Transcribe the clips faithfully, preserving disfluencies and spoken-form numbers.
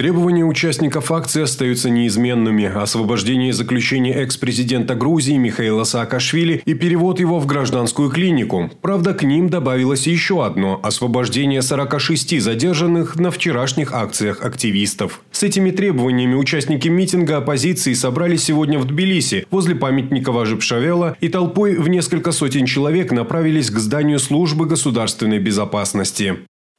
Требования участников акции остаются неизменными. Освобождение из заключения экс-президента Грузии Михаила Саакашвили и перевод его в гражданскую клинику. Правда, к ним добавилось еще одно – освобождение сорока шести задержанных на вчерашних акциях активистов. С этими требованиями участники митинга оппозиции собрались сегодня в Тбилиси, возле памятника Важи Пшавела, и толпой в несколько сотен человек направились к зданию службы государственной безопасности.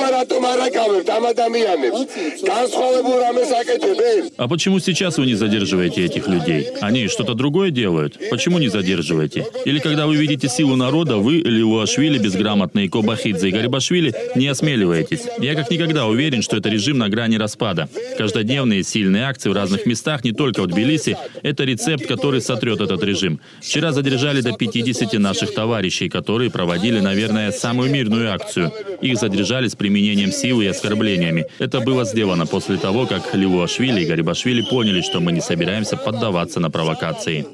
А почему сейчас вы не задерживаете этих людей? Они что-то другое делают? Почему не задерживаете? Или когда вы видите силу народа, вы, Лилуашвили, безграмотные, Кобахидзе и Гарибашвили, не осмеливаетесь? Я как никогда уверен, что это режим на грани распада. Каждодневные сильные акции в разных местах, не только в Тбилиси, это рецепт, который сотрет этот режим. Вчера задержали до пятидесяти наших товарищей, которые проводили, наверное, самую мирную акцию. Их задержали с применением силы и оскорблениями. Это было сделано после того, как Лилуашвили и Гарибашвили поняли, что мы не собираемся поддаваться на провокации.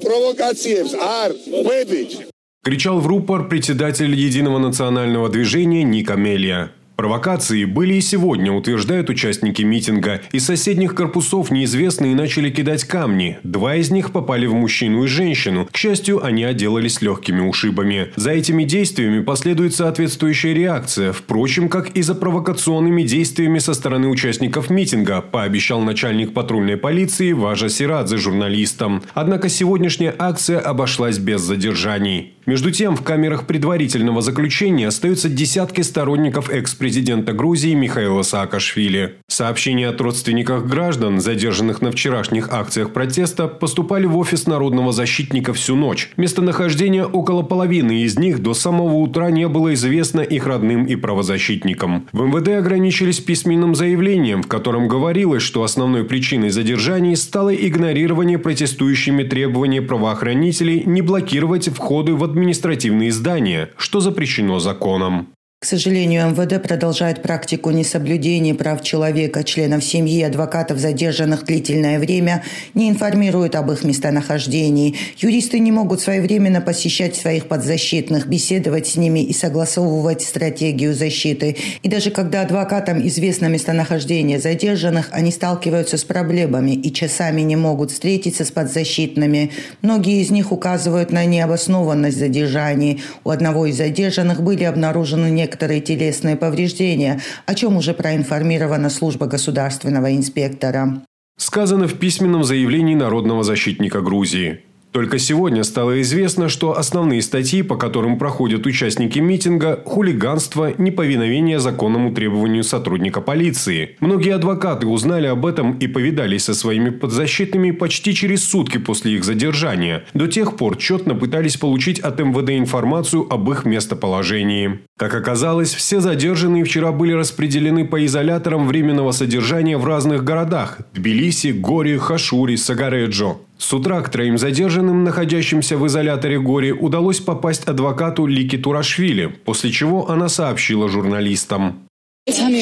Кричал в рупор председатель Единого национального движения Ник Амелия. Провокации были и сегодня, утверждают участники митинга. Из соседних корпусов неизвестные начали кидать камни. Два из них попали в мужчину и женщину. К счастью, они отделались легкими ушибами. За этими действиями последует соответствующая реакция. Впрочем, как и за провокационными действиями со стороны участников митинга, пообещал начальник патрульной полиции Важа Сирадзе журналистам. Однако сегодняшняя акция обошлась без задержаний. Между тем, в камерах предварительного заключения остаются десятки сторонников экс-президента Грузии Михаила Саакашвили. Сообщения от родственников граждан, задержанных на вчерашних акциях протеста, поступали в офис народного защитника всю ночь. Местонахождение около половины из них до самого утра не было известно их родным и правозащитникам. В эм вэ дэ ограничились письменным заявлением, в котором говорилось, что основной причиной задержаний стало игнорирование протестующими требования правоохранителей не блокировать входы в административные здания, что запрещено законом. К сожалению, эм вэ дэ продолжает практику несоблюдения прав человека, членов семьи, адвокатов, задержанных длительное время, не информируют об их местонахождении. Юристы не могут своевременно посещать своих подзащитных, беседовать с ними и согласовывать стратегию защиты. И даже когда адвокатам известно местонахождение задержанных, они сталкиваются с проблемами и часами не могут встретиться с подзащитными. Многие из них указывают на необоснованность задержаний. У одного из задержанных были обнаружены некоторые некоторые телесные повреждения, о чем уже проинформирована служба государственного инспектора. Сказано в письменном заявлении народного защитника Грузии. Только сегодня стало известно, что основные статьи, по которым проходят участники митинга – хулиганство, неповиновение законному требованию сотрудника полиции. Многие адвокаты узнали об этом и повидались со своими подзащитными почти через сутки после их задержания. До тех пор тщетно пытались получить от эм вэ дэ информацию об их местоположении. Как оказалось, все задержанные вчера были распределены по изоляторам временного содержания в разных городах – Тбилиси, Гори, Хашури, Сагареджо. С утра к троим задержанным, находящимся в изоляторе Гори, удалось попасть адвокату Лики Турашвили, после чего она сообщила журналистам. Всем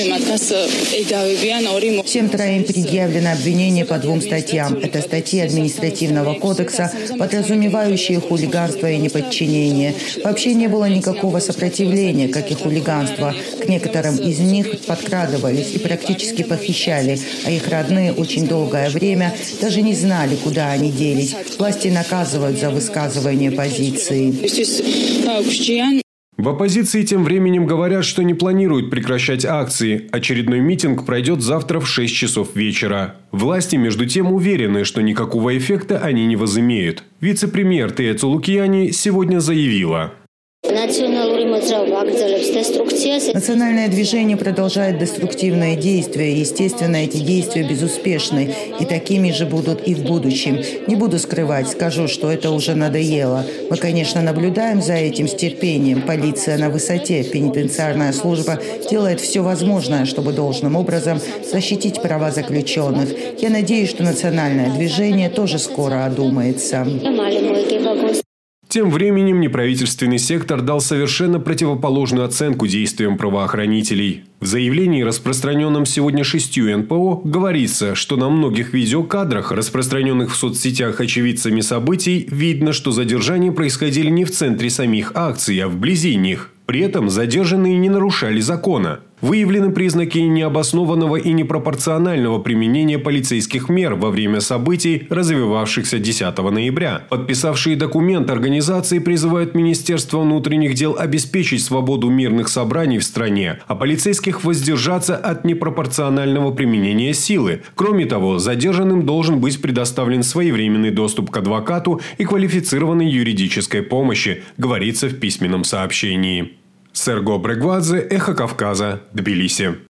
троим предъявлено обвинение по двум статьям. Это статьи административного кодекса, подразумевающие хулиганство и неподчинение. Вообще не было никакого сопротивления, как и хулиганства. К некоторым из них подкрадывались и практически похищали, а их родные очень долгое время даже не знали, куда они делись. Власти наказывают за высказывание позиции. В оппозиции тем временем говорят, что не планируют прекращать акции. Очередной митинг пройдет завтра в шесть часов вечера. Власти, между тем, уверены, что никакого эффекта они не возымеют. Вице-премьер Тея Цулукияни сегодня заявила. Национальное движение продолжает деструктивные действия. Естественно, эти действия безуспешны. И такими же будут и в будущем. Не буду скрывать, скажу, что это уже надоело. Мы, конечно, наблюдаем за этим с терпением. Полиция на высоте, пенитенциарная служба делает все возможное, чтобы должным образом защитить права заключенных. Я надеюсь, что национальное движение тоже скоро одумается. Тем временем неправительственный сектор дал совершенно противоположную оценку действиям правоохранителей. В заявлении, распространенном сегодня шестью эн пэ о, говорится, что на многих видеокадрах, распространенных в соцсетях очевидцами событий, видно, что задержания происходили не в центре самих акций, а вблизи них. При этом задержанные не нарушали закона. Выявлены признаки необоснованного и непропорционального применения полицейских мер во время событий, развивавшихся десятого ноября. Подписавшие документ организации призывают Министерство внутренних дел обеспечить свободу мирных собраний в стране, а полицейских воздержаться от непропорционального применения силы. Кроме того, задержанным должен быть предоставлен своевременный доступ к адвокату и квалифицированной юридической помощи, говорится в письменном сообщении. Серго Брегвадзе, Эхо Кавказа, Тбилиси.